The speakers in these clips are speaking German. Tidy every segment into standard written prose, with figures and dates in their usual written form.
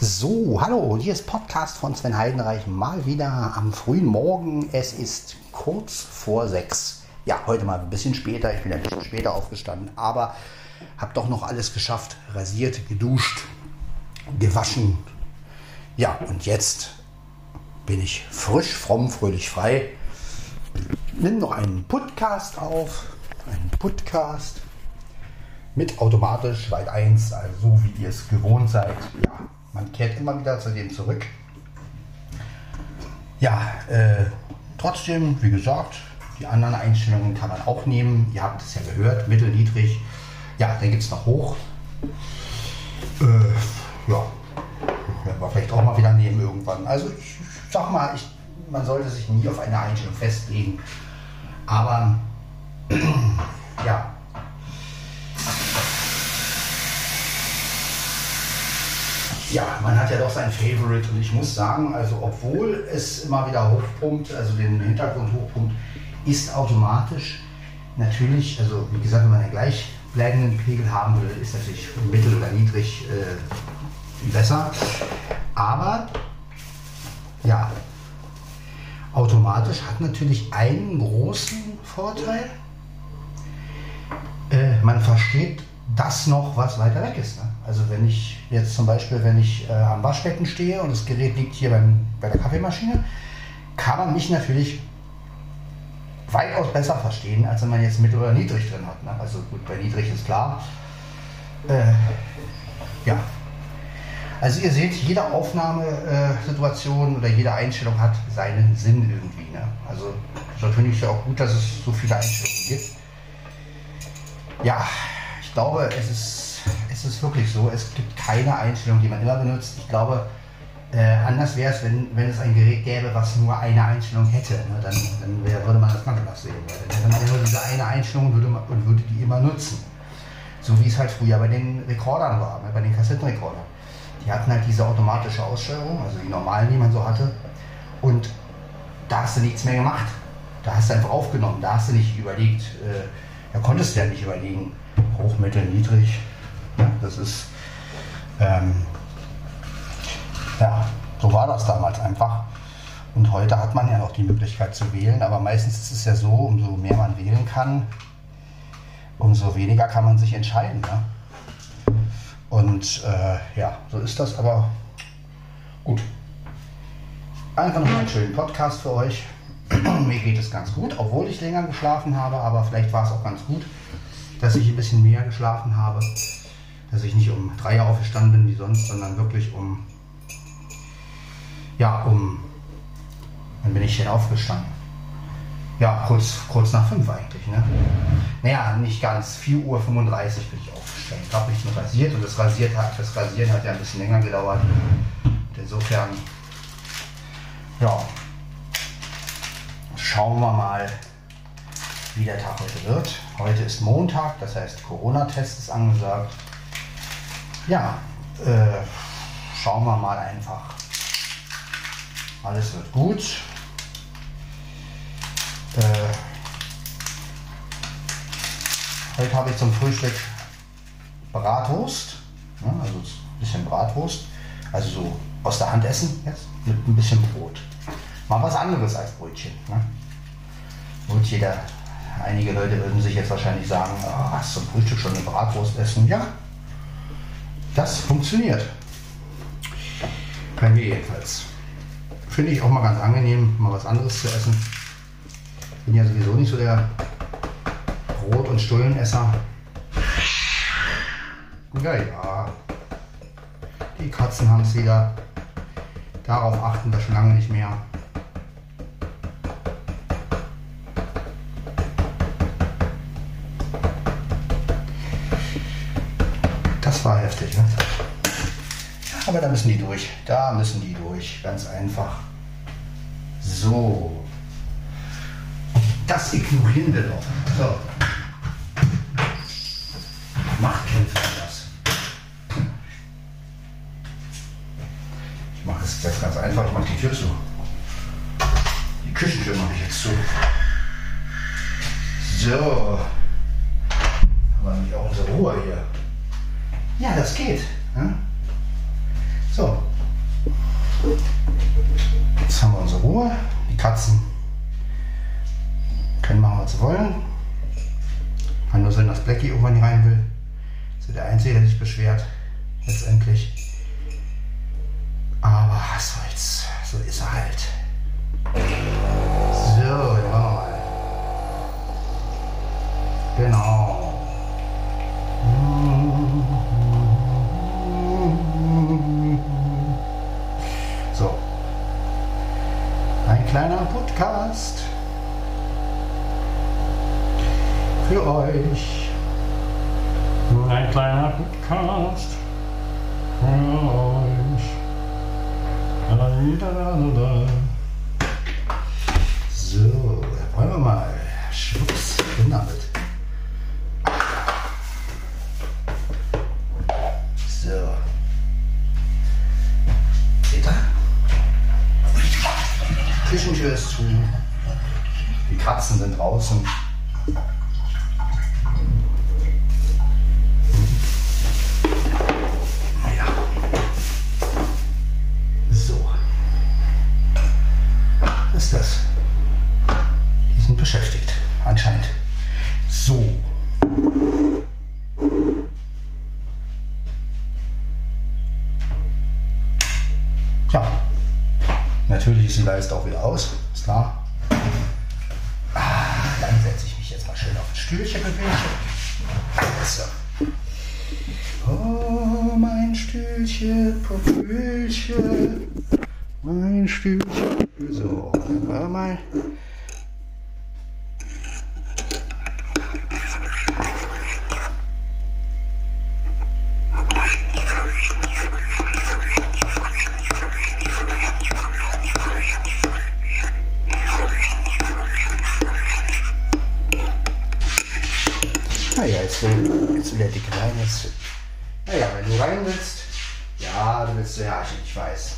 So, hallo, hier ist Podcast von Sven Heidenreich, mal wieder am frühen Morgen. Es ist kurz vor 6. Ja, heute mal ein bisschen später, ich bin ein bisschen später aufgestanden, aber habe doch noch alles geschafft, rasiert, geduscht, gewaschen. Ja, und jetzt bin ich frisch, fromm, fröhlich, frei. Nimm noch einen Podcast auf, einen Podcast mit automatisch Schweit 1, also so wie ihr es gewohnt seid. Ja, man kehrt immer wieder zu dem zurück. Ja, trotzdem, wie gesagt, die anderen Einstellungen kann man auch nehmen. Ihr habt es ja gehört, mittel, niedrig. Ja, dann gibt es noch hoch. Ja, werden wir vielleicht auch mal wieder nehmen irgendwann. Also ich sag mal, man sollte sich nie auf eine Einstellung festlegen. Aber ja. Ja, man hat ja doch sein Favorite und ich muss sagen, also obwohl es immer wieder hochpumpt, also den Hintergrund hochpumpt, ist automatisch natürlich, also wie gesagt, wenn man einen gleichbleibenden Pegel haben will, ist natürlich mittel oder niedrig besser. Aber ja, automatisch hat natürlich einen großen Vorteil. Man versteht das noch, was weiter weg ist. Ne? Also wenn ich jetzt zum Beispiel, am Waschbecken stehe und das Gerät liegt hier bei der Kaffeemaschine, kann man mich natürlich weitaus besser verstehen, als wenn man jetzt mittel oder niedrig drin hat. Ne? Also gut, bei niedrig ist klar. Ja. Also ihr seht, jede Aufnahmesituation oder jede Einstellung hat seinen Sinn irgendwie. Ne? Also so finde ich ja auch gut, dass es so viele Einstellungen gibt. Ja, ich glaube, es ist wirklich so, es gibt keine Einstellung, die man immer benutzt. Ich glaube, anders wäre es, wenn es ein Gerät gäbe, was nur eine Einstellung hätte. Ne? Dann würde man das anders sehen. Dann hätte man nur diese eine Einstellung und würde die immer nutzen. So wie es halt früher bei den Rekordern war, ne? Bei den Kassettenrekordern. Die hatten halt diese automatische Aussteuerung, also die normalen, die man so hatte. Und da hast du nichts mehr gemacht. Da hast du einfach aufgenommen, da hast du nicht überlegt, da konntest du ja nicht überlegen, hoch, mittel, niedrig. Ja, das ist, ja, so war das damals einfach. Und heute hat man ja noch die Möglichkeit zu wählen, aber meistens ist es ja so, umso mehr man wählen kann, umso weniger kann man sich entscheiden. Ne? Und ja, so ist das, aber gut. Einfach noch einen schönen Podcast für euch. Mir geht es ganz gut, obwohl ich länger geschlafen habe, aber vielleicht war es auch ganz gut, dass ich ein bisschen mehr geschlafen habe, dass ich nicht um 3 Uhr aufgestanden bin wie sonst, sondern wirklich wann bin ich denn aufgestanden? Ja, kurz nach 5 eigentlich, ne? Naja, nicht ganz, 4:35 Uhr bin ich aufgestanden. Ich habe mich nur rasiert und das Rasieren hat ja ein bisschen länger gedauert. Und insofern, ja, schauen wir mal, wie der Tag heute wird. Heute ist Montag, das heißt Corona-Test ist angesagt. Ja, schauen wir mal einfach. Alles wird gut. Heute habe ich zum Frühstück Bratwurst, ne, also ein bisschen Bratwurst, also so aus der Hand essen jetzt mit ein bisschen Brot. Mal was anderes als Brötchen. Ne? Und einige Leute würden sich jetzt wahrscheinlich sagen, hast du zum Frühstück schon eine Bratwurst essen? Ja, das funktioniert. Bei mir jedenfalls. Finde ich auch mal ganz angenehm, mal was anderes zu essen. Bin ja sowieso nicht so der Brot- und Stullenesser. Ja, die Katzen haben es wieder. Darauf achten wir schon lange nicht mehr. Das war heftig, ne? Aber da müssen die durch. Ganz einfach. So. Das ignorieren wir doch. So. Machtkämpfe das. Ich mache es jetzt ganz einfach. Ich mache die Tür zu. Die Küchentür mache ich jetzt zu. So. Haben wir nämlich auch unsere Ruhe hier. Ja, das geht. Ne? So, beschwert, letztendlich. Aber was soll's, so ist er halt. So, dann machen wir mal. Genau. So. Ein kleiner Podcast für euch. Ein kleiner Podcast für euch. So, da wollen wir mal. Schwupps, damit. So. Seht ihr? Küchentür ist zu. Die Katzen sind draußen. Naja. So. Was ist das? Die sind beschäftigt, anscheinend. So. Ja. Natürlich ist die Leiste auch wieder aus, ist klar. Dann setze ich mich jetzt mal schön auf ein Stühlchen. So. Oh, mein Stühlchen, Popülchen. Mein Stühlchen. So, warte mal. Naja, jetzt will der Dicke rein jetzt. Naja, wenn du rein willst. Ja, du willst herrschen, ich weiß.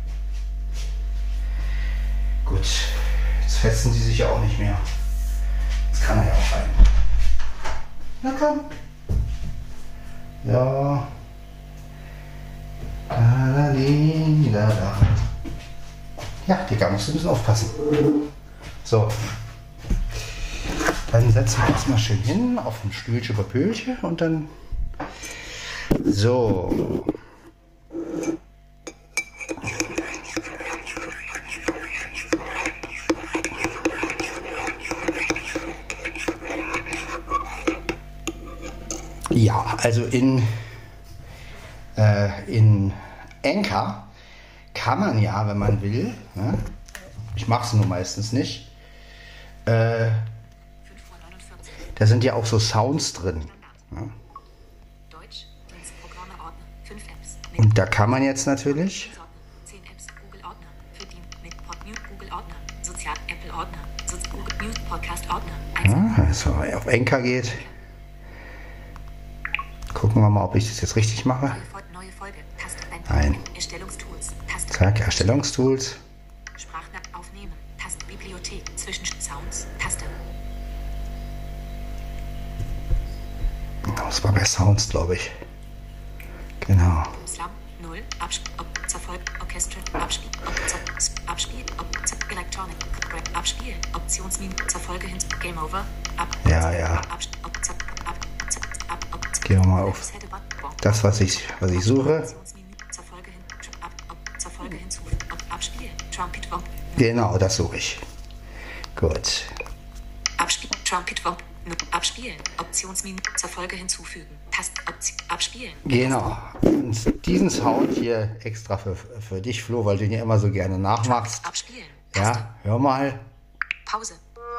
Gut, jetzt fetzen sie sich ja auch nicht mehr. Jetzt kann er ja auch rein. Na komm. Ja. Ja, Digga, musst du ein bisschen aufpassen. So. Dann setzen wir uns mal schön hin auf ein Stühlchen über Pöhlchen und dann so. Ja, also in Anchor kann man ja, wenn man will, ne? Ich mache es nur meistens nicht, da sind ja auch so Sounds drin. Ja. Und da kann man jetzt natürlich. Also auf Anchor geht. Gucken wir mal, ob ich das jetzt richtig mache. Nein. Zack, Erstellungstools. Aufnehmen, Taste, Bibliothek, zwischen Sounds, Taste. Das war bei Sounds, glaube ich. Genau. Slam, 0, Orchester, Abspiel, Electronic, Abspiel, Optionsmenü, zur Folge hin, Game Over, Ja. Gehen wir mal auf das, was ich suche. Genau, das suche ich. Gut. Abspielen. Optionsmenü zur Folge hinzufügen. Abspielen. Genau. Und diesen Sound hier extra für dich, Flo, weil du ihn ja immer so gerne nachmachst. Abspielen. Ja, hör mal. Pause.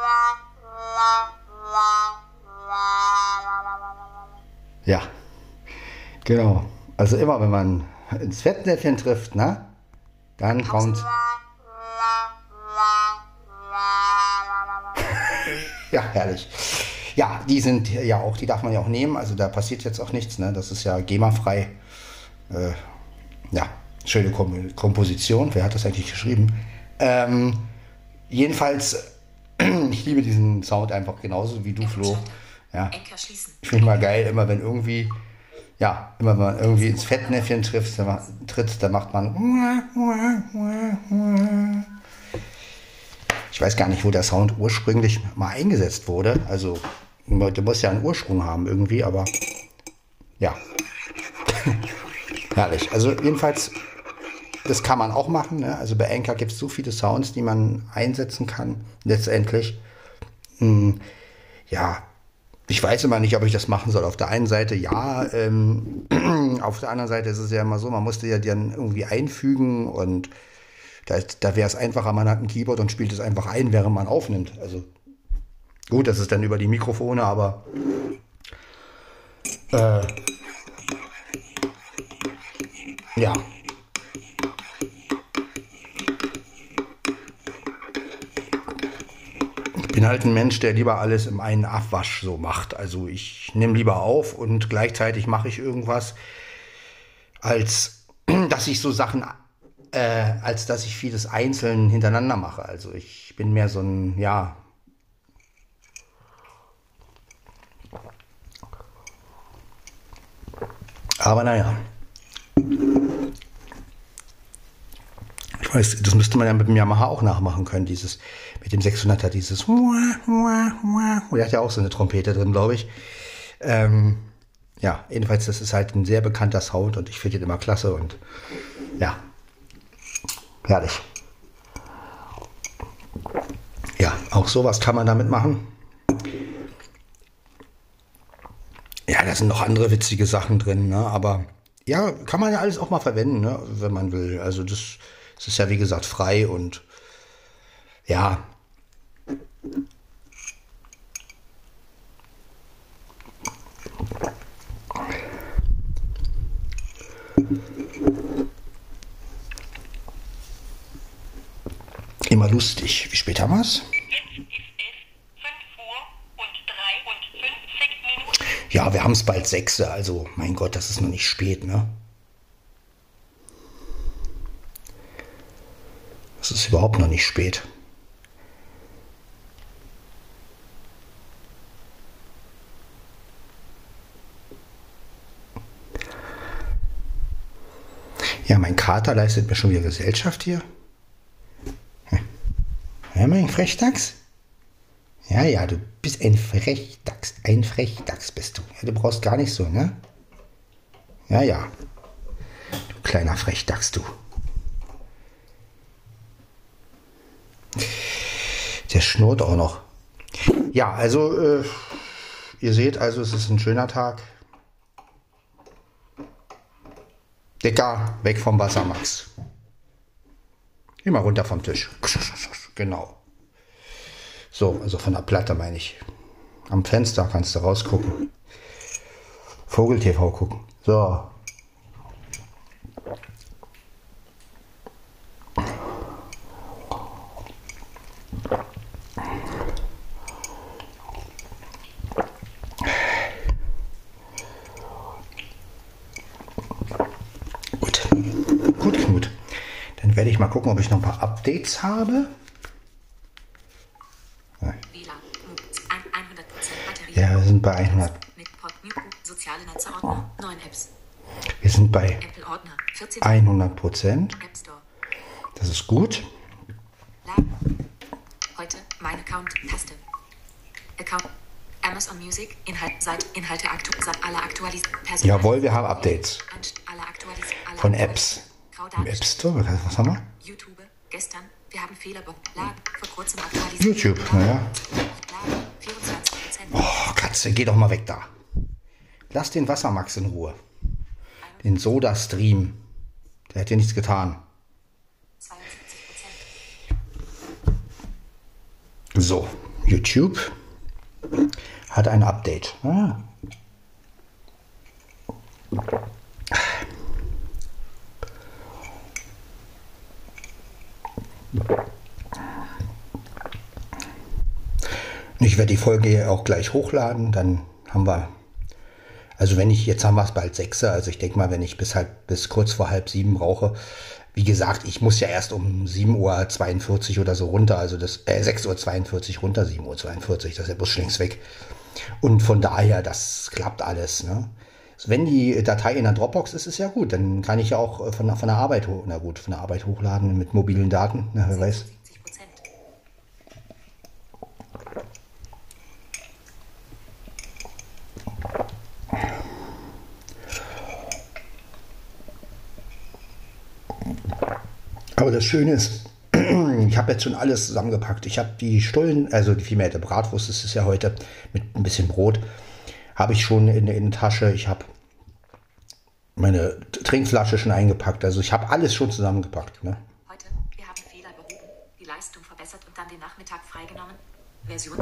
Ja, genau. Also immer, wenn man ins Fettnäpfchen trifft, ne? Dann kommt... Ja, herrlich. Ja, die sind ja auch, die darf man ja auch nehmen, also da passiert jetzt auch nichts, ne? Das ist ja GEMA-frei. Ja, schöne Komposition. Wer hat das eigentlich geschrieben? Jedenfalls, ich liebe diesen Sound einfach genauso wie du, Flo. Ja. Ich finde mal geil, immer wenn irgendwie, ja, immer wenn man irgendwie ins Fettnäpfchen tritt, dann macht man. Ich weiß gar nicht, wo der Sound ursprünglich mal eingesetzt wurde. Also, der muss ja einen Ursprung haben irgendwie, aber ja. Herrlich. Also jedenfalls, das kann man auch machen. Ne? Also bei Anchor gibt es so viele Sounds, die man einsetzen kann. Letztendlich. Ja, ich weiß immer nicht, ob ich das machen soll. Auf der einen Seite ja, auf der anderen Seite ist es ja immer so, man musste ja dann irgendwie einfügen und da wäre es einfacher, man hat ein Keyboard und spielt es einfach ein, während man aufnimmt. Also gut, das ist dann über die Mikrofone, aber ja. Ich bin halt ein Mensch, der lieber alles im einen Abwasch so macht. Also ich nehme lieber auf und gleichzeitig mache ich irgendwas, als dass ich so Sachen, als dass ich vieles einzeln hintereinander mache. Also ich bin mehr so ein, ja. Aber naja. Ich weiß, das müsste man ja mit dem Yamaha auch nachmachen können, dieses, mit dem 600er, dieses, der hat ja auch so eine Trompete drin, glaube ich. Ja, jedenfalls, das ist halt ein sehr bekannter Sound und ich finde den immer klasse und ja, herrlich. Ja, auch sowas kann man damit machen. Ja, da sind noch andere witzige Sachen drin, ne? Aber ja, kann man ja alles auch mal verwenden, ne? Wenn man will. Also das ist ja wie gesagt frei und ja. Immer lustig. Wie spät haben wir es? Ja, wir haben es bald 6, also mein Gott, das ist noch nicht spät, ne? Das ist überhaupt noch nicht spät. Ja, mein Kater leistet mir schon wieder Gesellschaft hier. Ja, mein Frechdachs? Ja, ja, du bist ein Frechdachs. Ein Frechdachs bist du. Ja, du brauchst gar nicht so, ne? Ja, ja. Du kleiner Frechdachs, du. Der schnurrt auch noch. Ja, also, ihr seht, also es ist ein schöner Tag. Dicker, weg vom Wasser, Max. Immer runter vom Tisch. Genau. So, also von der Platte meine ich. Am Fenster kannst du rausgucken. Vogel-TV gucken. So. Gut. Gut, Knut. Dann werde ich mal gucken, ob ich noch ein paar Updates habe. Ja, wir sind bei 100. Soziale Netzordner, 9 Apps. Wir sind bei Apple Ordner, 100%. App Store. Das ist gut. Laden. Heute, mein Account, Taste. Account. Amazon Music, Inhalte alle aktualisiert. Jawohl, wir haben Updates. Alle Von Apps. Im App Store, was haben wir? YouTube, gestern, wir haben Fehler Laden, vor kurzem aktualisiert. YouTube, naja. Laden, 24%. Oh, Katze, geh doch mal weg da. Lass den Wassermax in Ruhe. Den Soda-Stream. Der hat dir nichts getan. 72%. So, YouTube hat ein Update. Ah. Ich werde die Folge hier auch gleich hochladen, dann haben wir, also wenn ich, jetzt haben wir es bald 6, also ich denke mal, wenn ich bis kurz vor 6:30 brauche, wie gesagt, ich muss ja erst um 7:42 Uhr oder so runter, also das 6:42 Uhr runter, 7:42 Uhr, das ist der Bus schon längst weg. Und von daher, das klappt alles, ne? Wenn die Datei in der Dropbox ist, ist ja gut, dann kann ich ja auch von der Arbeit hochladen mit mobilen Daten, na, wer weiß. 70%. Aber das Schöne ist, ich habe jetzt schon alles zusammengepackt. Ich habe die Stullen, also vielmehr der Bratwurst, das ist ja heute mit ein bisschen Brot, habe ich schon in der Innentasche. Ich habe meine Trinkflasche schon eingepackt. Also ich habe alles schon zusammengepackt. Ne? Heute, wir haben Fehler behoben, die Leistung verbessert und dann den Nachmittag freigenommen. Version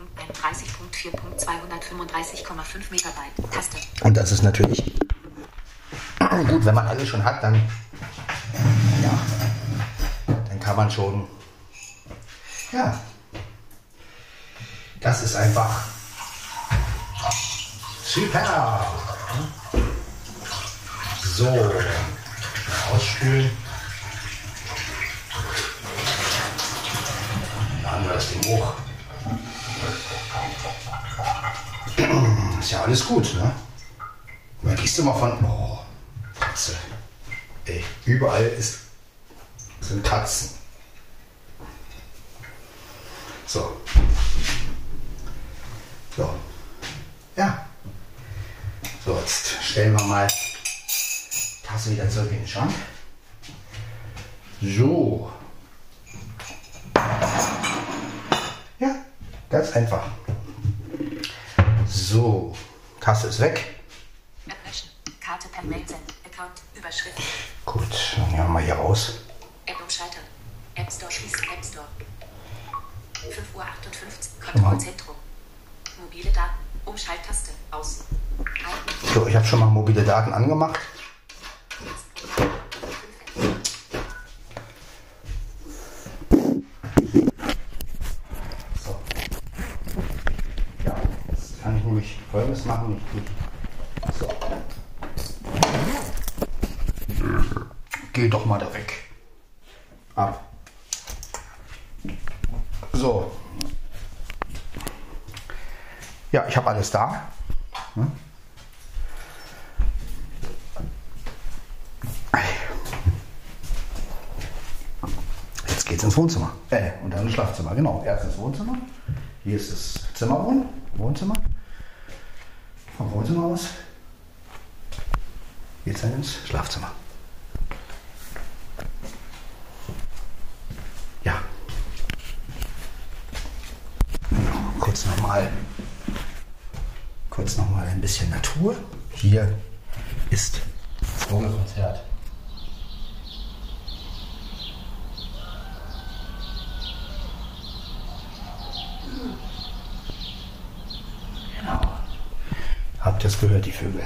16.31.4.235,5 Megabyte. Taste. Und das ist natürlich gut, wenn man alles schon hat, dann ja, dann kann man schon, ja, das ist einfach super. So, ausspülen. Dann haben wir das Ding hoch. Ist ja alles gut, ne? Da gehst du mal von, oh, Katze. Ey, überall sind Katzen. So. So. Ja. So, jetzt stellen wir mal die Tasse wieder zurück in den Schrank. So. Ja, ganz einfach. So, Tasse ist weg. Ablöschen. Karte per Mail senden. Account. Überschrift. Gut, dann gehen wir mal hier raus. App umschalten. App Store schließen. App Store. 5:58 Uhr. Kontrollzentrum. Mobile Daten. Umschalttaste. Aus. Halten. So, ich habe schon mal mobile Daten angemacht. So. Ja, jetzt kann ich nämlich Folgendes machen. So. Geh doch mal da weg. Ab. So. Ja, ich habe alles da. Hm? Jetzt geht's ins Wohnzimmer. Und dann ins Schlafzimmer. Genau, erst ins Wohnzimmer. Hier ist das Wohnzimmer. Vom Wohnzimmer aus geht's dann ins Schlafzimmer. Ja. Kurz nochmal ein bisschen Natur. Hier ist Vogelkonzert. Genau. Habt ihr es gehört, die Vögel?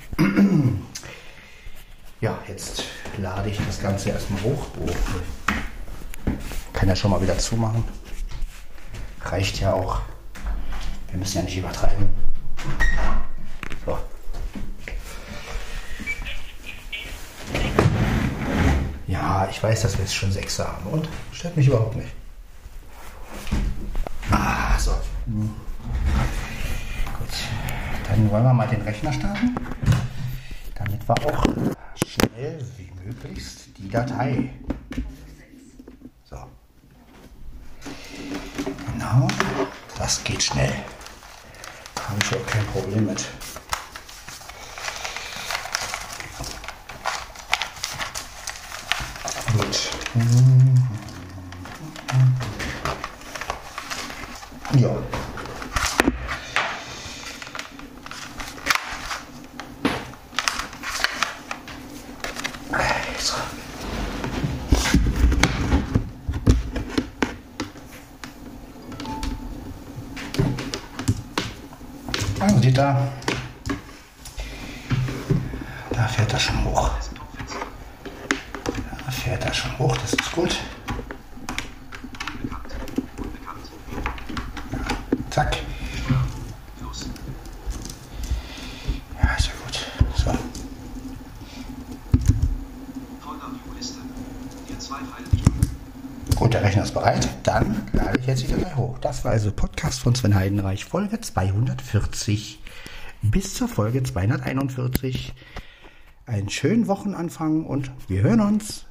Ja, jetzt lade ich das Ganze erstmal hoch. Kann ja schon mal wieder zumachen. Reicht ja auch. Wir müssen ja nicht übertreiben. So. Ja, ich weiß, dass wir jetzt schon 6 haben und stört mich überhaupt nicht. So. Gut. Dann wollen wir mal den Rechner starten, damit wir auch schnell wie möglichst die Datei. So. Genau. Das geht schnell. Habe ich auch kein Problem mit. Gut. Ja. So. Also seht ihr, da fährt er schon hoch. Da fährt er schon hoch, das ist gut. Zack. Ja, ist ja gut. So. Gut, der Rechner ist bereit. Dann lade ich jetzt die Datei hoch. Das war also Podcast von Sven Heidenreich, Folge 240 bis zur Folge 241. Einen schönen Wochenanfang und wir hören uns.